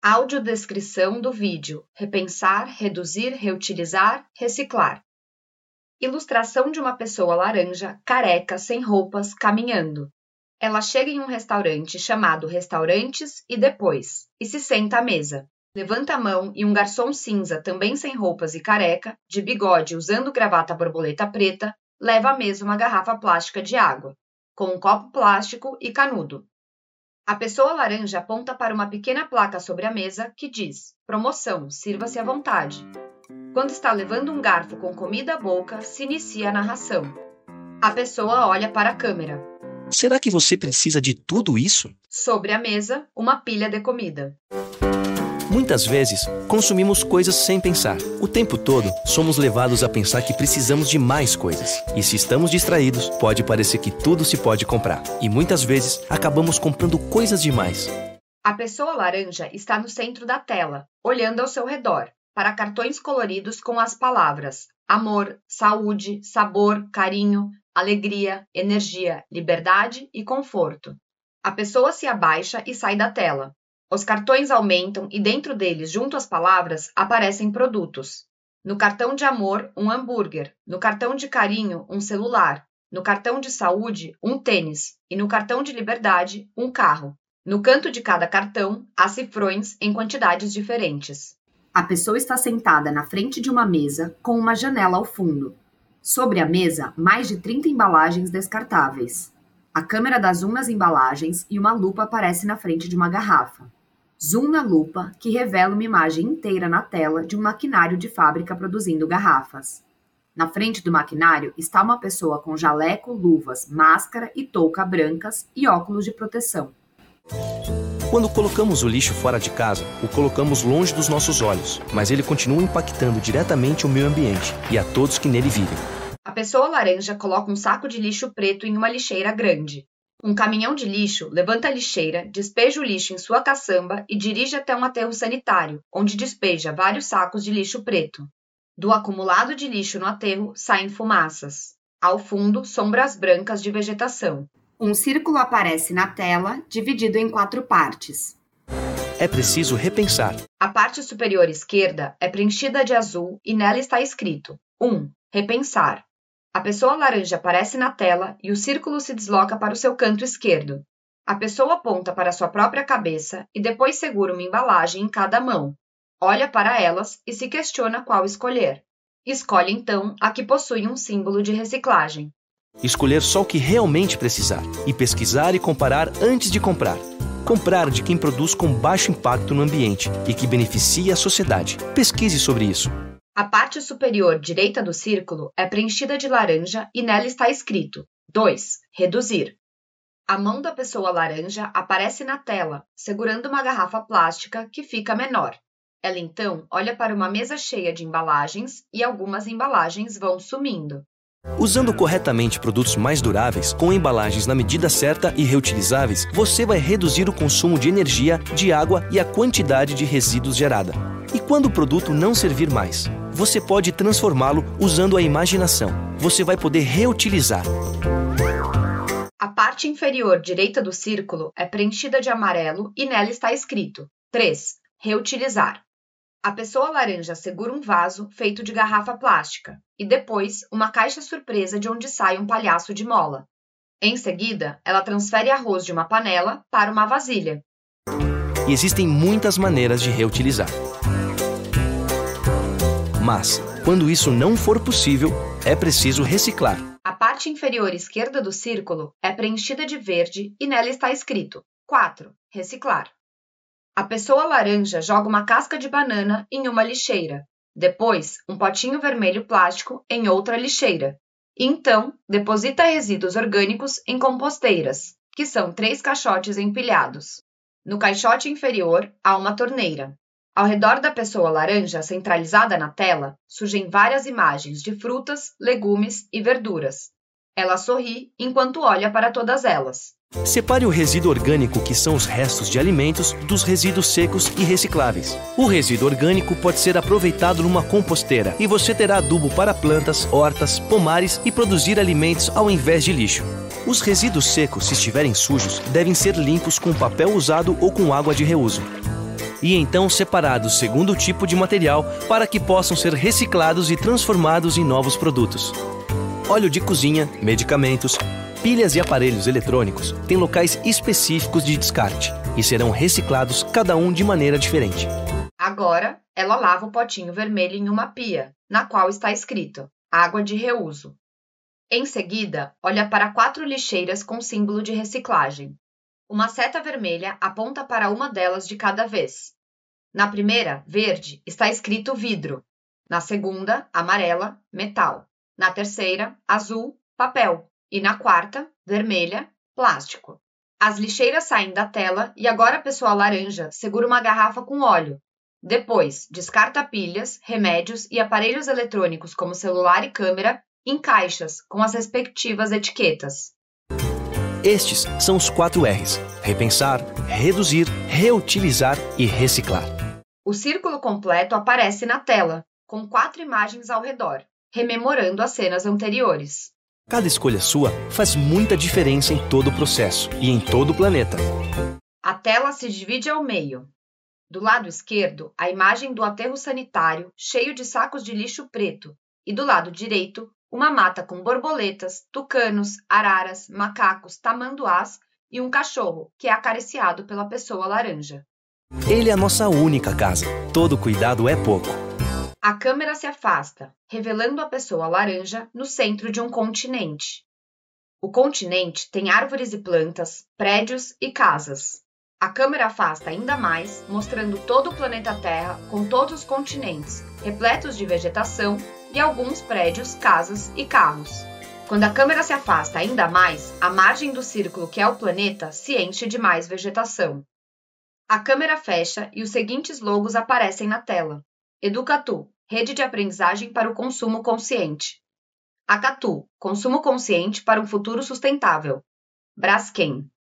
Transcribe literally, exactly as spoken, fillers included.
Audiodescrição do vídeo: repensar, reduzir, reutilizar, reciclar. Ilustração de uma pessoa laranja, careca, sem roupas, caminhando. Ela chega em um restaurante chamado Restaurantes e Depois, e se senta à mesa. Levanta a mão e um garçom cinza, também sem roupas e careca, de bigode usando gravata borboleta preta, leva à mesa uma garrafa plástica de água, com um copo plástico e canudo. A pessoa laranja aponta para uma pequena placa sobre a mesa que diz: promoção, sirva-se à vontade. Quando está levando um garfo com comida à boca, se inicia a narração. A pessoa olha para a câmera. Será que você precisa de tudo isso? Sobre a mesa, uma pilha de comida. Muitas vezes, consumimos coisas sem pensar. O tempo todo, somos levados a pensar que precisamos de mais coisas. E se estamos distraídos, pode parecer que tudo se pode comprar. E muitas vezes, acabamos comprando coisas demais. A pessoa laranja está no centro da tela, olhando ao seu redor, para cartões coloridos com as palavras amor, saúde, sabor, carinho, alegria, energia, liberdade e conforto. A pessoa se abaixa e sai da tela. Os cartões aumentam e dentro deles, junto às palavras, aparecem produtos. No cartão de amor, um hambúrguer. No cartão de carinho, um celular. No cartão de saúde, um tênis. E no cartão de liberdade, um carro. No canto de cada cartão, há cifrões em quantidades diferentes. A pessoa está sentada na frente de uma mesa com uma janela ao fundo. Sobre a mesa, mais de trinta embalagens descartáveis. A câmera dá zoom nas embalagens e uma lupa aparece na frente de uma garrafa. Zoom na lupa, que revela uma imagem inteira na tela de um maquinário de fábrica produzindo garrafas. Na frente do maquinário está uma pessoa com jaleco, luvas, máscara e touca brancas e óculos de proteção. Quando colocamos o lixo fora de casa, o colocamos longe dos nossos olhos, mas ele continua impactando diretamente o meio ambiente e a todos que nele vivem. A pessoa laranja coloca um saco de lixo preto em uma lixeira grande. Um caminhão de lixo levanta a lixeira, despeja o lixo em sua caçamba e dirige até um aterro sanitário, onde despeja vários sacos de lixo preto. Do acumulado de lixo no aterro saem fumaças. Ao fundo, sombras brancas de vegetação. Um círculo aparece na tela, dividido em quatro partes. É preciso repensar. A parte superior esquerda é preenchida de azul e nela está escrito um. Repensar. A pessoa laranja aparece na tela e o círculo se desloca para o seu canto esquerdo. A pessoa aponta para sua própria cabeça e depois segura uma embalagem em cada mão. Olha para elas e se questiona qual escolher. Escolhe então a que possui um símbolo de reciclagem. Escolher só o que realmente precisar e pesquisar e comparar antes de comprar. Comprar de quem produz com baixo impacto no ambiente e que beneficia a sociedade. Pesquise sobre isso. A parte superior direita do círculo é preenchida de laranja e nela está escrito dois. Reduzir. A mão da pessoa laranja aparece na tela, segurando uma garrafa plástica que fica menor. Ela então olha para uma mesa cheia de embalagens e algumas embalagens vão sumindo. Usando corretamente produtos mais duráveis, com embalagens na medida certa e reutilizáveis, você vai reduzir o consumo de energia, de água e a quantidade de resíduos gerada. E quando o produto não servir mais, você pode transformá-lo usando a imaginação. Você vai poder reutilizar. A parte inferior direita do círculo é preenchida de amarelo e nela está escrito três. Reutilizar. A pessoa laranja segura um vaso feito de garrafa plástica e depois uma caixa surpresa de onde sai um palhaço de mola. Em seguida, ela transfere arroz de uma panela para uma vasilha. E existem muitas maneiras de reutilizar. Mas, quando isso não for possível, é preciso reciclar. A parte inferior esquerda do círculo é preenchida de verde e nela está escrito quatro. Reciclar. A pessoa laranja joga uma casca de banana em uma lixeira, depois um potinho vermelho plástico em outra lixeira, e então deposita resíduos orgânicos em composteiras, que são três caixotes empilhados. No caixote inferior há uma torneira. Ao redor da pessoa laranja centralizada na tela, surgem várias imagens de frutas, legumes e verduras. Ela sorri enquanto olha para todas elas. Separe o resíduo orgânico, que são os restos de alimentos, dos resíduos secos e recicláveis. O resíduo orgânico pode ser aproveitado numa composteira e você terá adubo para plantas, hortas, pomares e produzir alimentos ao invés de lixo. Os resíduos secos, se estiverem sujos, devem ser limpos com papel usado ou com água de reuso. e então separados segundo o tipo de material para que possam ser reciclados e transformados em novos produtos. Óleo de cozinha, medicamentos, pilhas e aparelhos eletrônicos têm locais específicos de descarte e serão reciclados cada um de maneira diferente. Agora, ela lava o potinho vermelho em uma pia, na qual está escrito água de reuso. Em seguida, olha para quatro lixeiras com símbolo de reciclagem. Uma seta vermelha aponta para uma delas de cada vez. Na primeira, verde, está escrito vidro. Na segunda, amarela, metal. Na terceira, azul, papel. E na quarta, vermelha, plástico. As lixeiras saem da tela e agora a pessoa laranja segura uma garrafa com óleo. Depois, descarta pilhas, remédios e aparelhos eletrônicos como celular e câmera em caixas com as respectivas etiquetas. Estes são os quatro R's: repensar, reduzir, reutilizar e reciclar. O círculo completo aparece na tela, com quatro imagens ao redor, rememorando as cenas anteriores. Cada escolha sua faz muita diferença em todo o processo e em todo o planeta. A tela se divide ao meio. Do lado esquerdo, a imagem do aterro sanitário cheio de sacos de lixo preto e do lado direito, uma mata com borboletas, tucanos, araras, macacos, tamanduás e um cachorro que é acariciado pela pessoa laranja. Ele é a nossa única casa. Todo cuidado é pouco. A câmera se afasta, revelando a pessoa laranja no centro de um continente. O continente tem árvores e plantas, prédios e casas. A câmera afasta ainda mais, mostrando todo o planeta Terra com todos os continentes, repletos de vegetação e alguns prédios, casas e carros. Quando a câmera se afasta ainda mais, a margem do círculo que é o planeta se enche de mais vegetação. A câmera fecha e os seguintes logos aparecem na tela. Educatu, rede de aprendizagem para o consumo consciente. Acatu, consumo consciente para um futuro sustentável. Braskem,